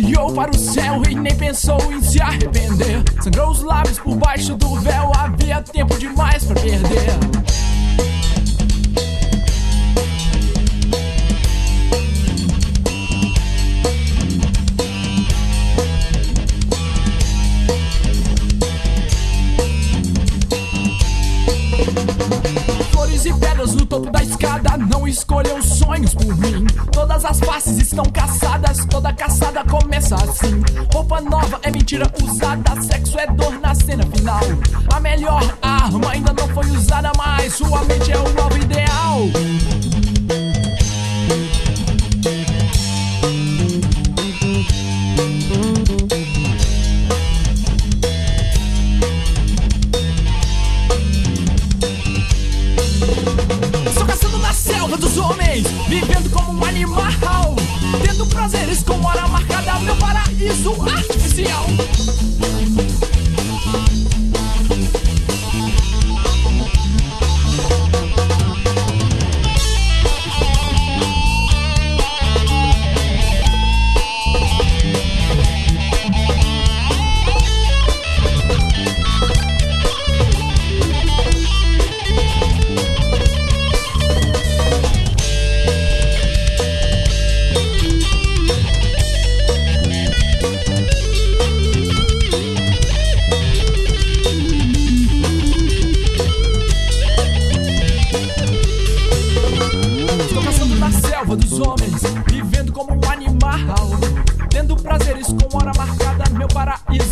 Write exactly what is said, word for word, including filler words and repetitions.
Olhou para o céu e nem pensou em se arrepender. Sangrou os lábios por baixo do véu, havia tempo demais pra perder. Flores e pedras no topo da escada, não escolham sonhos por mim. Todas as faces estão caçadas, toda caçada começa assim. Roupa nova é mentira usada, sexo é dor na cena final. A melhor arma ainda não foi usada, mas sua mente é o novo ideal. Dos homens, vivendo como um animal, tendo prazeres com hora marcada, meu paraíso artificial. Dos homens, vivendo como um animal, tendo prazeres com hora marcada, meu paraíso